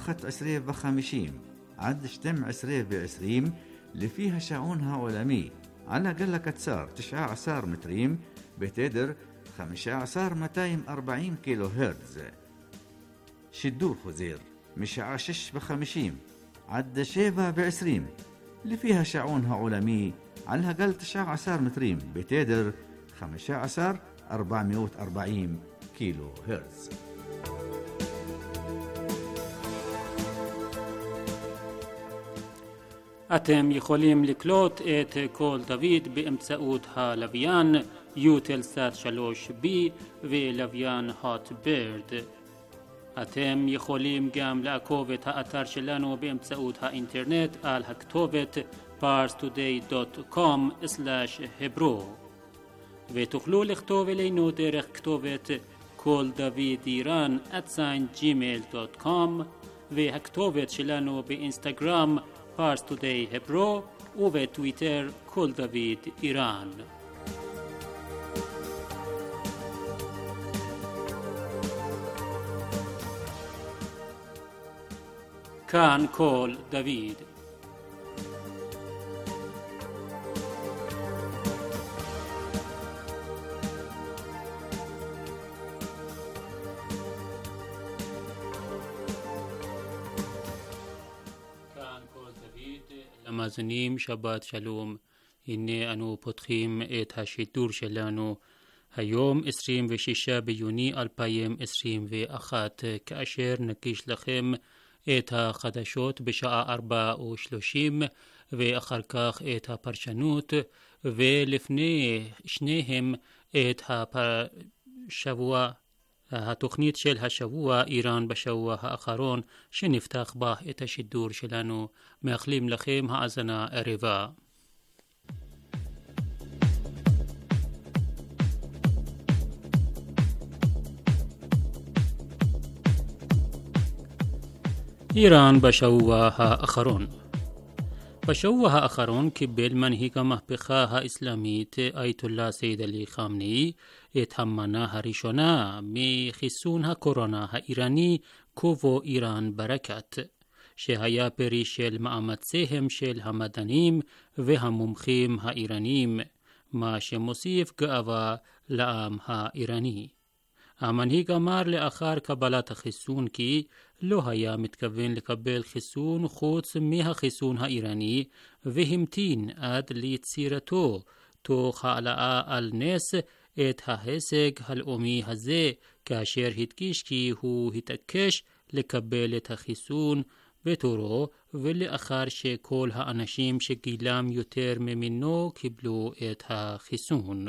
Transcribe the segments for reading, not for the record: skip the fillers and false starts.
11:50 עד 12:20 לפי השעון העולמי, על הגל הקצר 19 מטרים בתדר 15,240 קילו הרטז. שידור חוזר משעה 6:50 עד 7:20 לפי השעון העולמי, על הגל 19 מטרים בתדר 15,440 קילו הרטז. אתם יכולים לקלוט את קול דוד באמצעות הלוויין יוטלסאט 3B ולוויין הוטברד. אתם יכולים גם לעקוב את האתר שלנו באמצעות האינטרנט על הכתובת parstoday.com/hebro, ותוכלו לכתוב אלינו דרך כתובת קול דוד איראן @gmail.com, והכתובת שלנו באינסטגרם parstoday.hebro ובטוויטר קול דוד איראן. כאן קול דוד. למאזינים שבת שלום. הנה אנו פותחים את השידור שלנו היום 26 ביוני 2021, כאשר נגיש לכם את החדשות בשעה 4:30 ואחר כך את הפרשנות, ולפני שניהם את התוכנית של השבוע, איראן בשבוע האחרון, שנפתח בה את השידור שלנו. מאחלים לכם האזנה ערבה. איראן בשבוע האחרון. בשבוע האחרון קיבל מנהיג המהפכה האסלאמית אייתוללה סייד עלי חמני את המנה הראשונה מחיסון הקורונה האיראני קובו איראן ברקת, שהיה פרי של מאמציהם של המדענים והמומחים האיראנים, מה שמוסיף גאווה לעם האיראני. המנהיג אמר לאחר קבלת החיסון כי לא היה מתכוון לקבל חיסון חוץ מהחיסון האיראני, והמתין עד ליצירתו תוך העלאה על נס את ההישג הלאומי הזה, כאשר הדגיש כי הוא התעקש לקבל את החיסון בתורו ולאחר שכל האנשים שגילם יותר ממנו קיבלו את החיסון.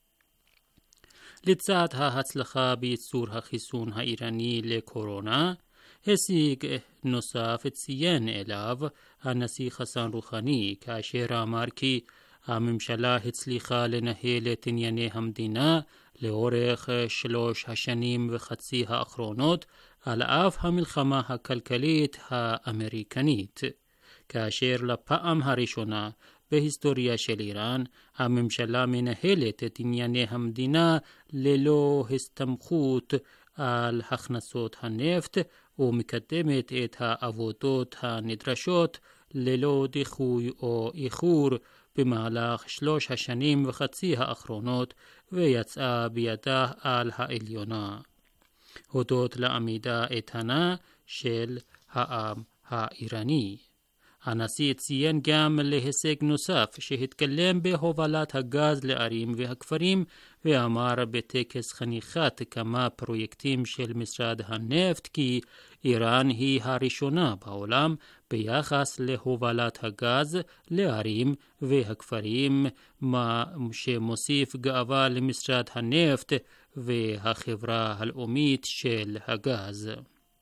לצד ההצלחה בייצור החיסון האיראני לקורונה, הישג נוסף ציין אליו הנשיא חסן רוחני, כאשר אמר כי הממשלה הצליחה לנהל את ענייני המדינה לאורך 3.5 השנים האחרונות, על אף המלחמה הכלכלית האמריקנית, כאשר לפעם הראשונה בהיסטוריה של איראן הממשלה מנהלת את ענייני המדינה ללא הסתמכות על הכנסות הנפט ומקדמת את העבודות הנדרשות ללא דיחוי או איחור במהלך 3.5 השנים האחרונות, ויצאה בידה על העליונה, הודות לעמידה איתנה של העם האיראני. הנשיא ציין גם להישג נוסף שהתקדם בהובלת הגז לערים והכפרים, ואמר בטקס חניכת כמה פרויקטים של משרד הנפט כי איראן היא הראשונה בעולם ביחס להובלת הגז לערים והכפרים, מה שמוסיף גאווה למשרד הנפט והחברה הלאומית של הגז.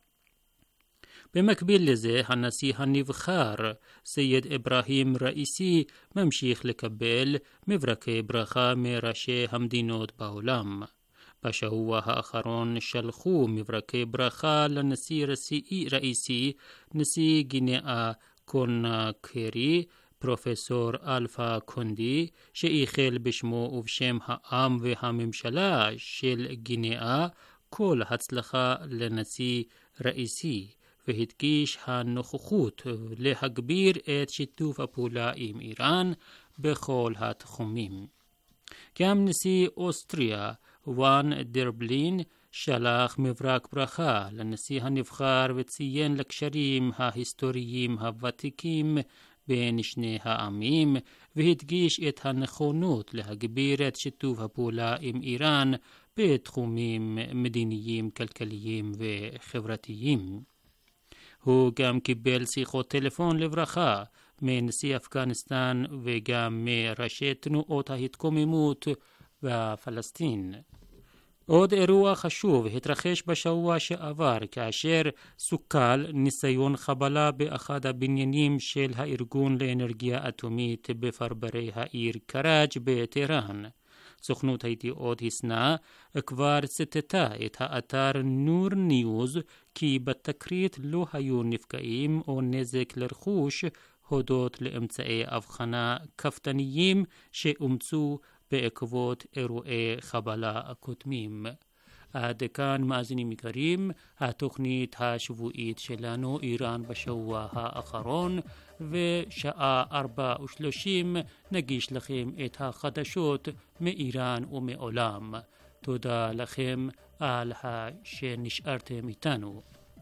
במקביל לזה, הנשיא הנבחר סייד אברהים ראיסי ממשיך לקבל מברקי ברכה מראשי המדינות בעולם. בשבוע האחרון שלחו מברקי ברכה לנשיא ראיסי נשיא גינאה קונאקרי, פרופסור אלפא קונדי, שאיחל בשמו ובשם העם והממשלה של גינאה כל הצלחה לנשיא ראיסי, והדגיש הנוכחות להגביר את שיתוף הפעולה עם איראן בכל התחומים. גם נשיא אוסטריה וואן דרבלין שלח מברק ברכה לנשיא הנבחר וציין לקשרים ההיסטוריים הוותיקים בין שני העמים, והדגיש את הנכונות להגביר את שיתוף הפעולה עם איראן בתחומים מדיניים, כלכליים וחברתיים. הוא גם קיבל שיחות טלפון לברכה מנשיא אפגניסטן וגם מראשי תנועות ההתקוממות בפלסטין. עוד אירוע חשוב התרחש בשבוע שעבר כאשר סוכל ניסיון חבלה באחד הבניינים של הארגון לאנרגיה אטומית בפרברי העיר קראג' בטהרן. סוכנות הידיעות הסנה כבר ציטטה את האתר נור ניוז כי בתקרית לא היו נפגעים או נזק לרכוש הודות לאמצעי הבחנה כפתניים שאומצו בעקבות אירועי חבלה קודמים. עד כאן מאזינים יקרים, התוכנית השבועית שלנו איראן בשבוע האחרון, ושעה 4:30 נגיש לכם את החדשות מאיראן ומעולם. תודה לכם על שנשארתם איתנו.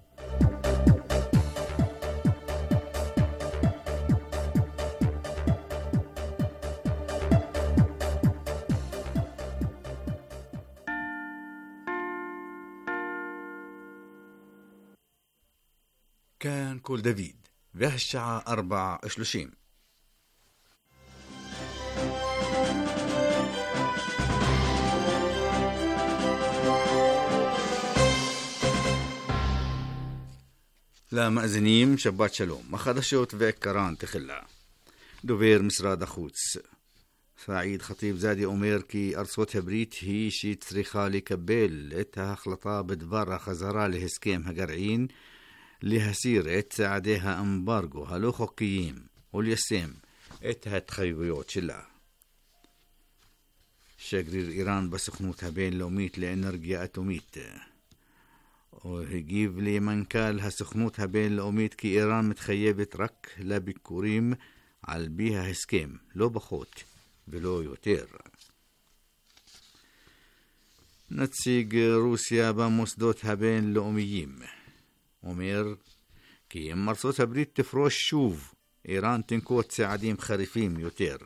كان كل دافيد והשעה 4:30. למאזינים שבת שלום, החדשות ועיקרן תחילה. דובר משרד החוץ סעיד חטיב זאדי אומר כי ארצות הברית היא שצריכה לקבל את ההחלטה בדבר החזרה להסכם הגרעין, להסיר את צעדי האמברגו הלא חוקיים וליישם את ההתחייבויות שלה. שגריר איראן בסוכנות הבינלאומית לאנרגיה אטומית הגיב למנכ"ל הסוכנות הבינלאומית כי איראן מתחייבת רק לביקורים על פי ההסכם, לא פחות ולא יותר. נציג רוסיה במוסדות הבינלאומיים אומר כי אם ארצות הברית תפרוש שוב, איראן תנקוט צעדים חריפים יותר.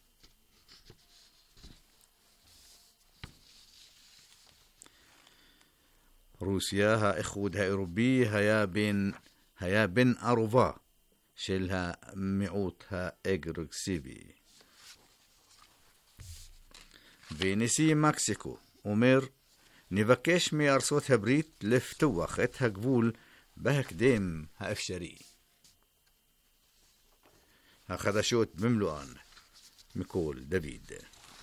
רוסיה, האיחוד האירופי היה בן ערובה של המיעוט האגרסיבי. ונשיא מקסיקו אומר, נבקש מארצות הברית לפתוח את הגבול בהקדם האפשרי. החדשות במלואן מכל דוד.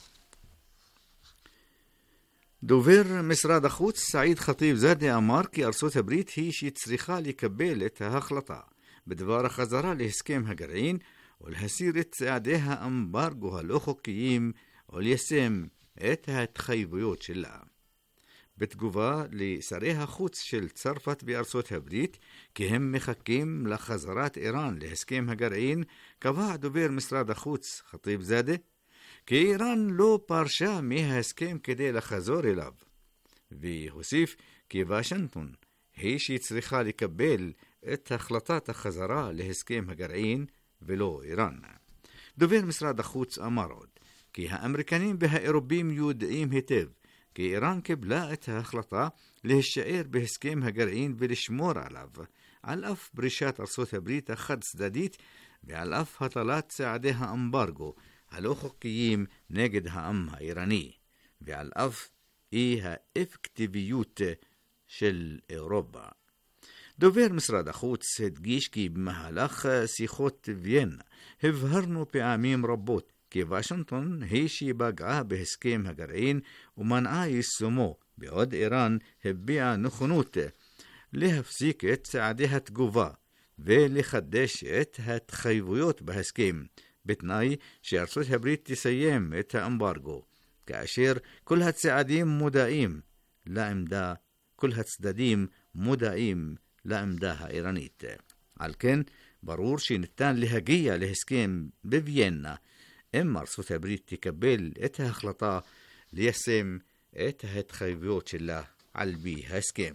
דובר משרד החוץ סעיד חטיב זאדי אמר כי ארצות הברית היא שצריכה לקבל את ההחלטה בדבר החזרה להסכם הגרעין ולהסיר את צעדי האמברגו הלא חוקיים וליישם את ההתחייבויות שלה. בתגובה לשרי החוץ של צרפת בארצות הברית כי הם מחכים לחזרת איראן להסכם הגרעין, קבע דובר משרד החוץ חטיב זאדי כי איראן לא פרשה מההסכם כדי לחזור אליו, והוסיף כי וושינגטון היא שצריכה לקבל את החלטת החזרה להסכם הגרעין ולא איראן. דובר משרד החוץ אמר עוד כי האמריקנים והאירופים יודעים היטב כי איראן קיבלה את ההחלטה להישאר בהסכם הגרעין ולשמור עליו, על אף פרישת ארצות הברית החד צדדית ועל אף הטלת צעדי האמברגו הלא חוקיים נגד העם האיראני, ועל אף אי האפקטיביות של אירופה. דובר משרד החוץ הדגיש כי במהלך שיחות ויינה הבהרנו פעמים רבות כי וושינגטון היא שפגעה בהסכם הגרעין ומנעה יישומו, בעוד איראן הביעה נכונות להפסיק את צעדי התגובה ולחדש את ההתחייבויות בהסכם, בתנאי שארצות הברית תסיים את האמברגו, כאשר כל הצדדים מודעים לעמדה לעמדה האיראנית. על כן, ברור שניתן להגיע להסכם בוויינה אם ארצות הברית תקבל את ההחלטה ליישם את ההתחייבויות שלה על פי ההסכם.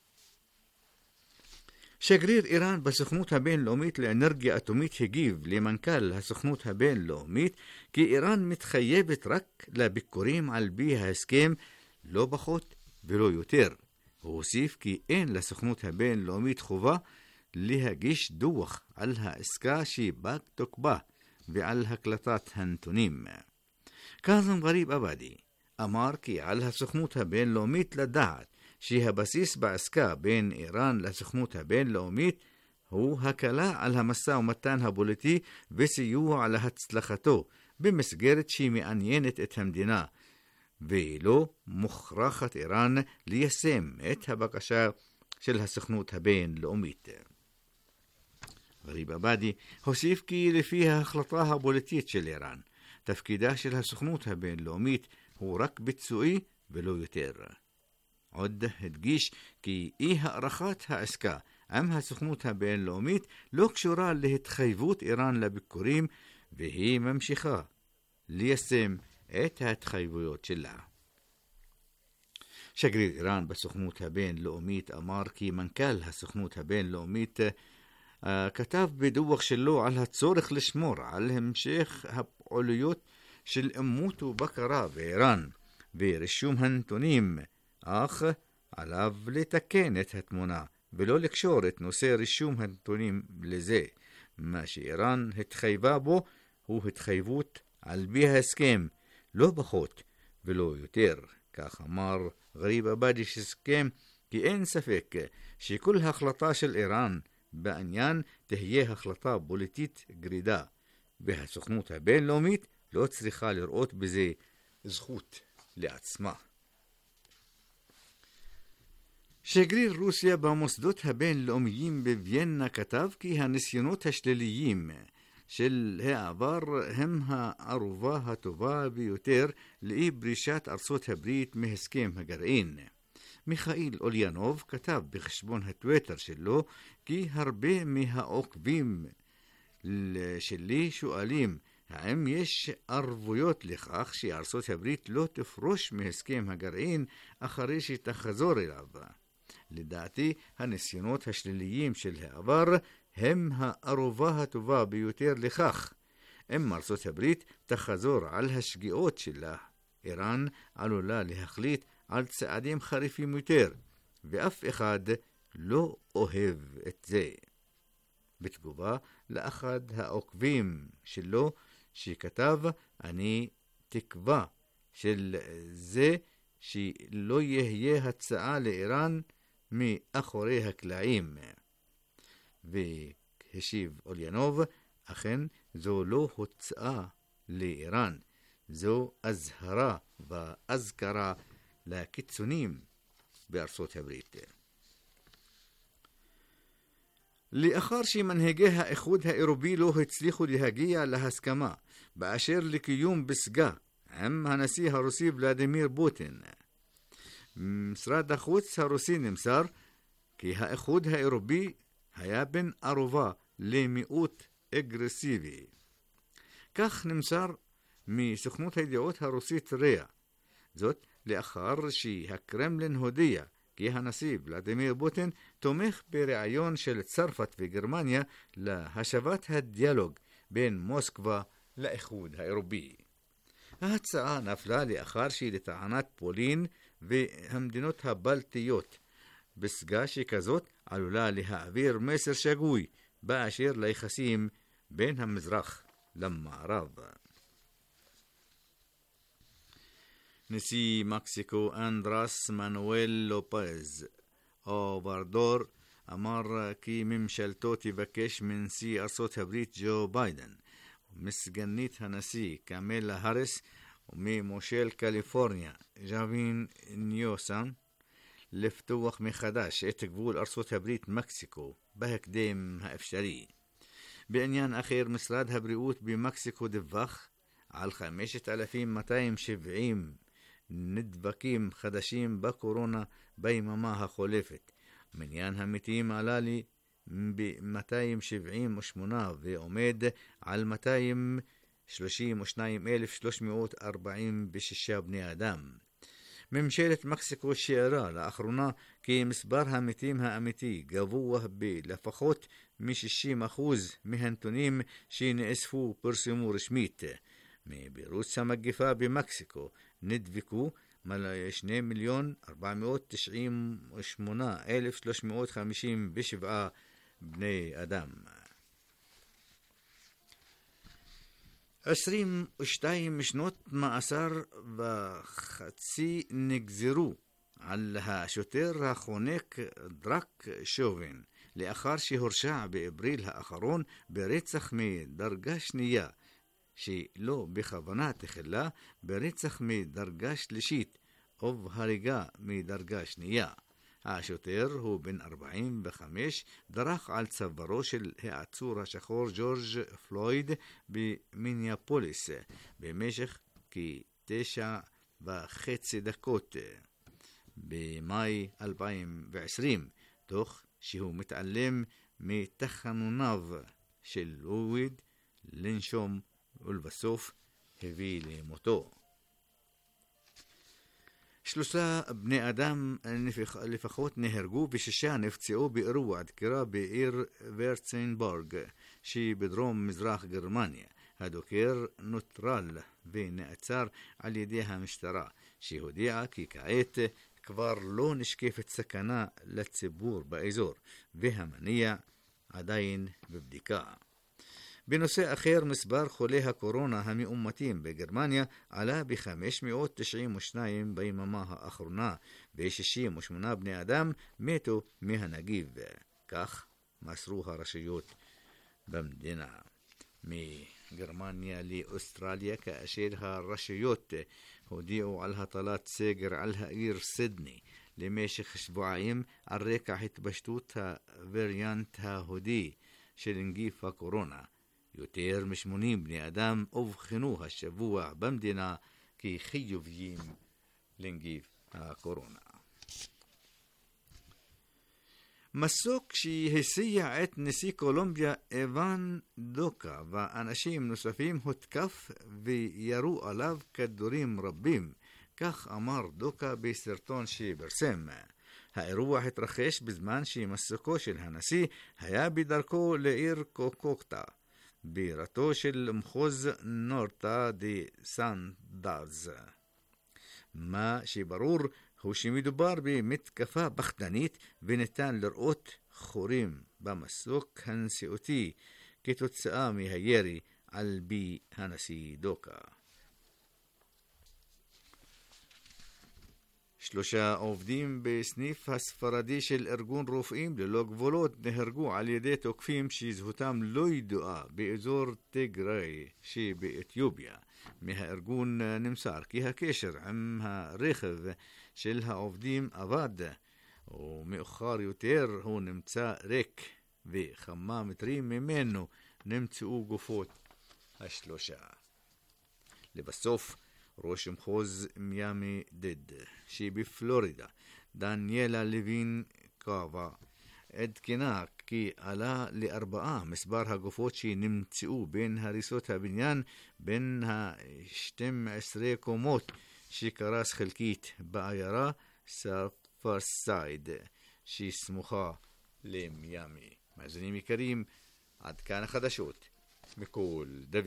שגריר איראן בסוכנות הבינלאומית לאנרגיה אטומית הגיב למנכ"ל הסוכנות הבינלאומית כי איראן מתחייבת רק לביקורים על פי ההסכם, לא פחות ולא יותר. הוא הוסיף כי אין לסוכנות הבינלאומית חובה להגיש דוח על העסקה שפג תוקפה ועל הקלטת הנתונים. קאזם גריב עבאדי אמר כי על הסוכנות הבינלאומית לדעת שהבסיס בעסקה בין איראן לסוכנות הבינלאומית הוא הקלה על המשא ומתן הפוליטי וסיוע להצלחתו במסגרת שמעניינת את המדינה, ולא מוכרחת איראן ליישם את הבקשה של הסוכנות הבינלאומית. גריב עבאדי הוסיף כי לפי ההחלטה הפוליטית של איראן, תפקידה של הסוכנות הבינלאומית הוא רק ביצועי ולא יותר. עוד הדגיש כי אי הארכת העסקה עם הסוכנות הבינלאומית לא קשורה להתחייבות איראן לביקורים, והיא ממשיכה ליישם את ההתחייבויות שלה. שגריר איראן בסוכנות הבינלאומית אמר כי מנכ"ל הסוכנות הבינלאומית כתב בדוח שלו על הצורך לשמור על המשך הפעוליות של אימות ובקרה באיראן ורישום הנתונים, אך עליו לתקן את התמונה ולא לקשור את נושא רישום הנתונים לזה. מה שאיראן התחייבה בו הוא התחייבות על פי ההסכם, לא פחות ולא יותר. כך אמר גריב עבאדי שהסכם כי אין ספק שכל החלטה של איראן בעניין תהיה החלטה פוליטית גרידה, והסוכנות הבינלאומית לא צריכה לראות בזה זכות לעצמה. שגריר רוסיה במוסדות הבינלאומיים בוויינה כתב כי הניסיונות השליליים של העבר הם הערובה הטובה ביותר לאי פרישת ארצות הברית מהסכם הגרעין. מיכאיל אוליאנוב כתב בחשבון הטוויטר שלו כי הרבה מהעוקבים שלי שואלים האם יש ערבויות לכך שארצות הברית לא תפרוש מהסכם הגרעין אחרי שתחזור אליו. לדעתי, הניסיונות השליליים של העבר הם הערובה הטובה ביותר לכך. אם ארצות הברית תחזור על השגיאות שלה, איראן עלולה להחליט על צעדים חריפים יותר, ואף אחד לא אוהב את זה. בתגובה לאחד העוקבים שלו שכתב, אני תקווה של זה שלא יהיה הצעה לאיראן מאחורי הקלעים. והשיב אוליאנוב, אכן זו לא הוצאה לאיראן, זו אזהרה ואזכרה לקיצונים בארצות הברית. לאחר שמנהיגי האיחוד האירופי לא הצליחו להגיע להסכמה באשר לקיום פסגה עם הנשיא הרוסי ולדימיר פוטין, משרד החוץ הרוסי נמסר כי האיחוד האירופי היה בן ערובה למיעוט אגרסיבי. כך נמסר מסוכנות הידיעות הרוסית ריה. זאת לאחר שהקרמלין הודיע כי הנשיא ולדימיר פוטין תומך ברעיון של צרפת וגרמניה להשבת הדיאלוג בין מוסקבה לאיחוד האירופי. ההצעה נפלה לאחר שלטענת פולין והמדינות הבלטיות פסגה שכזאת עלולה להעביר מסר שגוי באשר ליחסים בין המזרח למערב. נשיא מקסיקו אנדרס מנואל לופז אוברדור אמר כי ממשלתו תבקש מנשיא ארצות הברית ג'ו ביידן ומסגנית הנשיא קמלה האריס וממושל קליפורניה ג'אבין ניוסם לפתוח מחדש את גבול ארצות הברית מקסיקו בהקדם האפשרי. בעניין אחר, משרד הבריאות במקסיקו דיווח על 5,270 נדבקים חדשים בקורונה ביממה החולפת, מניין המתים עלה לי ב-278 ועומד על 232,346 בני אדם. ממשלת מקסיקו שיערה לאחרונה כי מספר המתים האמיתי גבוה בלפחות מ-60% מהנתונים שנאספו פרסמו רשמית. מבירוץ המגפה במקסיקו נדבקו 2,998,357 בני אדם. 22 שנות מאסר וחצי נגזרו על השוטר החונק דרק שובין לאחר שהורשע באפריל האחרון ברצח מדרגה שנייה שלא בכוונה תחילה ברצח מדרגה שלישית או הריגה מדרגה שנייה. השוטר הוא בן 45, דרך על צווארו של העצור השחור ג'ורג' פלויד במיניאפוליס במשך כ9.5 דקות במאי 2020, תוך שהוא מתעלם מתחנוניו של לואיד לנשום ולבסוף הביא למותו. 3 בני אדם לפחות נהרגו ו6 נפצעו באירוע דקירה בעיר ורצנבורג שבדרום מזרח גרמניה. הדוקר נוטרל ונעצר על ידי המשטרה שהודיעה כי כעת כבר לא נשקפת סכנה לציבור באזור והמניע עדיין בבדיקה. בנושא אחר, מספר חולי הקורונה המאומתים בגרמניה עלה ב-592 ביממה האחרונה, ו-68 בני אדם מתו מהנגיף. כך מסרו הרשויות במדינה. מגרמניה לאוסטרליה, כאשר הרשויות הודיעו על הטלת סגר על העיר סידני למשך שבועיים על רקע התפשטות הווריאנט ההודי של נגיף הקורונה. יותר מ-80 בני אדם אובחנו השבוע במדינה כחיוביים לנגיף הקורונה. מסוק שהסיע את נשיא קולומביה איוון דוקה ואנשים נוספים הותקף וירו עליו כדורים רבים, כך אמר דוקה בסרטון שפרסם. האירוע התרחש בזמן שמסוקו של הנשיא היה בדרכו לעיר קוקוקטה, בירתו של מחוז נורטה די סנדאז. מה שברור הוא שמדובר במתקפה פחדנית וניתן לראות חורים במסוק הנשיאותי כתוצאה מהירי על בי הנשיא דוקה. 3 עובדים בסניף הספרדי של ארגון רופאים ללא גבולות נהרגו על ידי תוקפים שזהותם לא ידועה באזור טיגריי שבאתיופיה. מהארגון נמסר כי הקשר עם הרכב של העובדים עבד, ומאוחר יותר הוא נמצא ריק, וכמה מטרים ממנו נמצאו גופות 3. לבסוף, ראש מחוז מיאמי דד שבפלורידה, דניאלה לוין קאבה, עדכנה כי עלה ל4 מספר הגופות שנמצאו בין הריסות הבניין בין ה-12 קומות שקרס חלקית בעיירה ספרסייד שסמוכה למיאמי. מאזינים יקרים, עד כאן החדשות מכל דוד.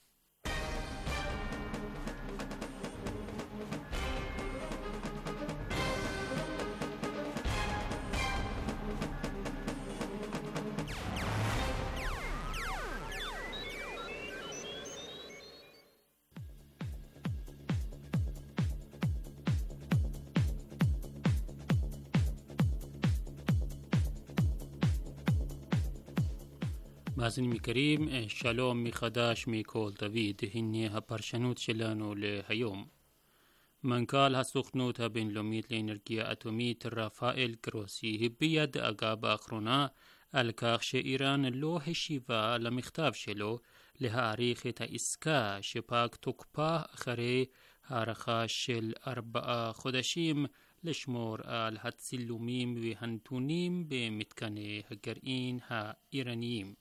מאזינים יקרים, שלום מחדש מכל דוד. הנה הפרשנות שלנו להיום. מנכ"ל הסוכנות הבינלאומית לאנרגיה אטומית רפאל גרוסי הביע דאגה באחרונה על כך שאיראן לא השיבה למכתב שלו להאריך את העסקה שפג תוקפה אחרי הארכה של 4 חודשים לשמור על הצילומים והנתונים במתקני הגרעין האיראניים.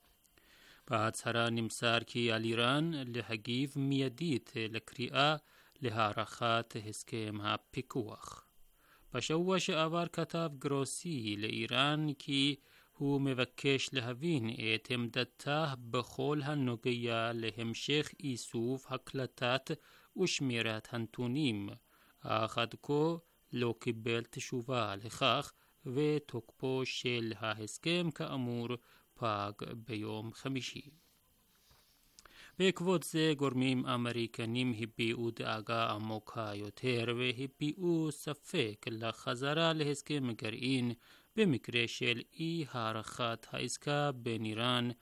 בהצהרה נמסר כי על איראן להגיב מיידית לקריאה להארכת הסכם הפיקוח. בשבוע שעבר כתב גרוסי לאיראן כי הוא מבקש להבין את עמדתה בכל הנוגע להמשך איסוף, הקלטת ושמירת הנתונים, אך עד כה לא קיבל תשובה לכך, ותוקפו של ההסכם כאמור פג ביום חמישי. בעקבות זה גורמים אמריקנים הביעו דאגה עמוקה יותר והביעו ספק לחזרה להסכם הגרעין במקרה של אי הערכת העסקה בין איראן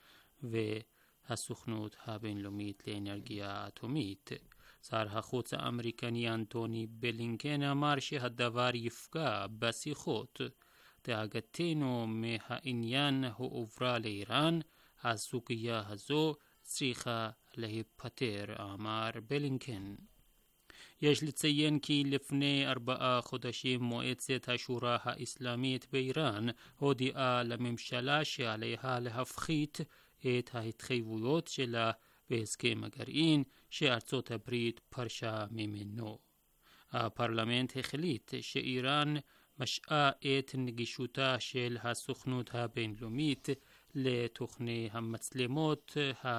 והסוכנות הבינלאומית לאנרגיה אטומית. שר החוץ האמריקני אנטוני בלינקן אמר שהדבר יפגע בשיחות. דאגתנו מהעניין הועברה לאיראן, הסוגיה הזו צריכה להיפטר, אמר בלינקן. יש לציין כי לפני 4 חודשים מועצת השורא האסלאמית באיראן הודיעה לממשלה שעליה להפחית את ההתחייבויות שלה בהסכם הגרעין שארצות הברית פרשה ממנו. הפרלמנט החליט שאיראן משעה את נגישותה של הסוכנות הבינלאומית לתוכני המצלמות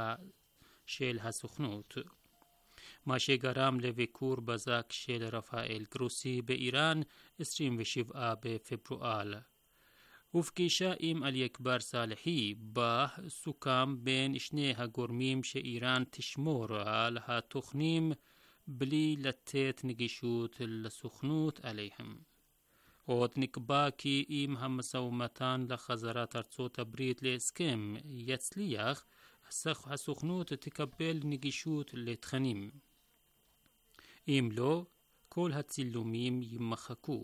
של הסוכנות, מה שגרם לביקור בזק של רפאל גרוסי באיראן 27 בפברואר. ופגישה עם עלי אכבר סאלחי בה סוכם בין שני הגורמים שאיראן תשמור על התוכנים בלי לתת נגישות לסוכנות עליהם. עוד נקבע כי אם המשא ומתן לחזרת ארצות הברית להסכם יצליח, הסוכנות תקבל נגישות לתכנים. אם לא, כל הצילומים יימחקו.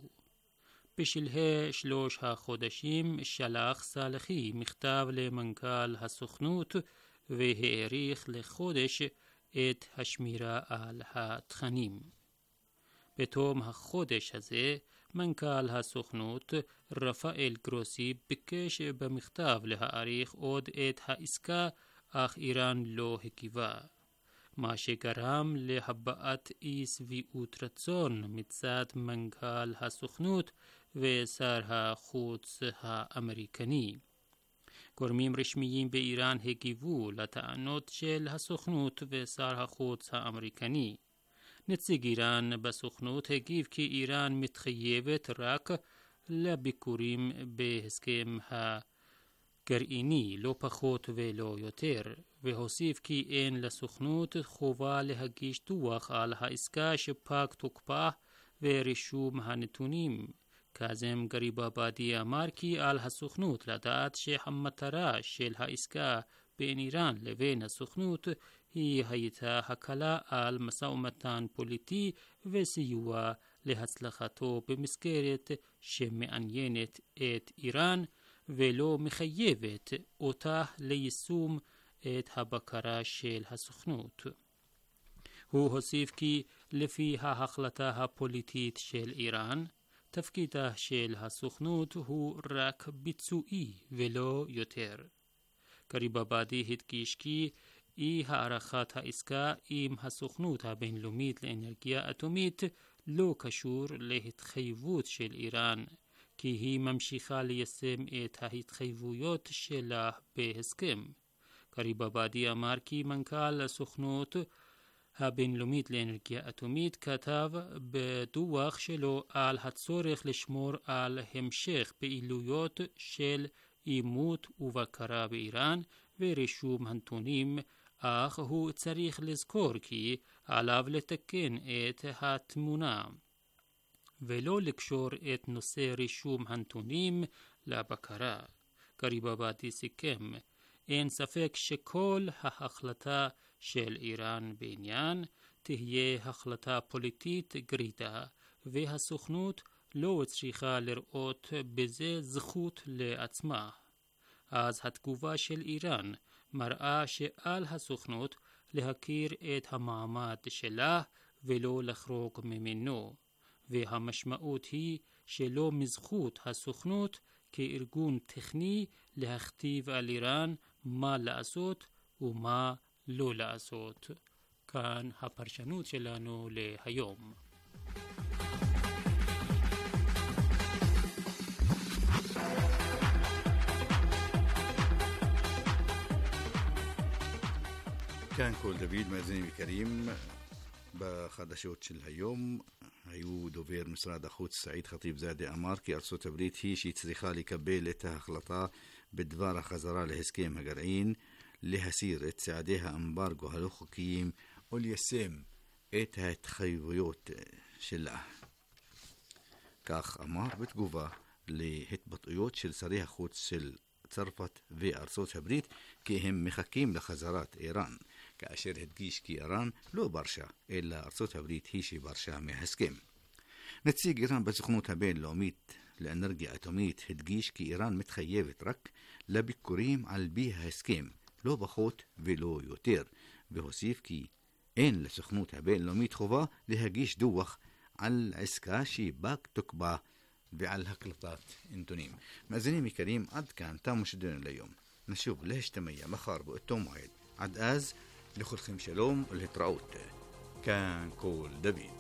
בשלהי 3 החודשים שלח סאלחי מכתב למנכ"ל הסוכנות והאריך לחודש את השמירה על התכנים. בתום החודש הזה, מנכ"ל הסוכנות רפאל גרוסי ביקש במכתב להאריך עוד את העסקה, אך איראן לא הגיבה, מה שגרם להבעת אי שביעות רצון מצד מנכ"ל הסוכנות ושר החוץ האמריקני. גורמים רשמיים באיראן הגיבו לטענות של הסוכנות ושר החוץ האמריקני. נציג איראן בסוכנות הגיב כי איראן מתחייבת רק לביקורים בהסכם הגרעיני, לא פחות ולא יותר, והוסיף כי אין לסוכנות חובה להגיש דוח על העסקה שפג תוקפה ורישום הנתונים. קאזם גריבאבאדי אמר כי על הסוכנות לדעת שהמטרה של העסקה בין איראן לבין הסוכנות היא הייתה הקלה על משא ומתן פוליטי וסיוע להצלחתו במסגרת שמעניינת את איראן ולא מחייבת אותה ליישום את הבקרה של הסוכנות. הוא הוסיף כי לפי ההחלטה הפוליטית של איראן, תפקידה של הסוכנות הוא רק ביצועי ולא יותר. גריבאבאדי הדגיש כי אי הערכת העסקה עם הסוכנות הבינלאומית לאנרגיה אטומית לא קשור להתחייבות של איראן, כי היא ממשיכה ליישם את ההתחייבויות שלה בהסכם. גריבאבאדי אמר כי מנכ"ל הסוכנות הבינלאומית לאנרגיה אטומית כתב בדוח שלו על הצורך לשמור על המשך פעילויות של אימות ובקרה באיראן ורישום הנתונים, אך הוא צריך לזכור כי עליו לתקן את התמונה ולא לקשור את נושא רישום הנתונים לבקרה. גריבאבאדי סיכם, אין ספק שכל ההחלטה של איראן בעניין תהיה החלטה פוליטית גרידא, והסוכנות לא צריכה לראות בזה זכות לעצמה. אז התגובה של איראן מראה שעל הסוכנות להכיר את המעמד שלה ולא לחרוג ממנו, והמשמעות היא שלא מזכות הסוכנות כארגון טכני להכתיב על איראן מה לעשות ומה לא לעשות. כאן הפרשנות שלנו להיום. כאן כל דוד, מאזינים יקרים, בחדשות של היום היו דובר משרד החוץ סעיד חטיב זאדה אמר כי ארצות הברית היא שצריכה לקבל את ההחלטה בדבר החזרה להסכם הגרעין, להסיר את צעדי האמברגו הלא חוקיים וליישם את ההתחייבויות שלה. כך אמר בתגובה להתבטאויות של שרי החוץ של צרפת וארצות הברית כי הם מחכים לחזרת איראן, כאשר הדגיש כי איראן לא ברשה, אלא ארצות הברית היא שברשה מההסכם. נציג איראן בסוכנות הבינלאומית לאנרגיה אטומית הדגיש כי איראן מתחייבת רק לביקורים על פי ההסכם, לא פחות ולא יותר, והוסיף כי אין לסוכנות הבינלאומית חובה להגיש דוח על עסקה שפג תוקפה ועל הקלטת נתונים. מאזינים יקרים, עד כאן תם שידורנו ליום. נשוב להשתמע מחר באותו מועד. עד אז לכולכם שלום ולהתראות. כאן כל דוד.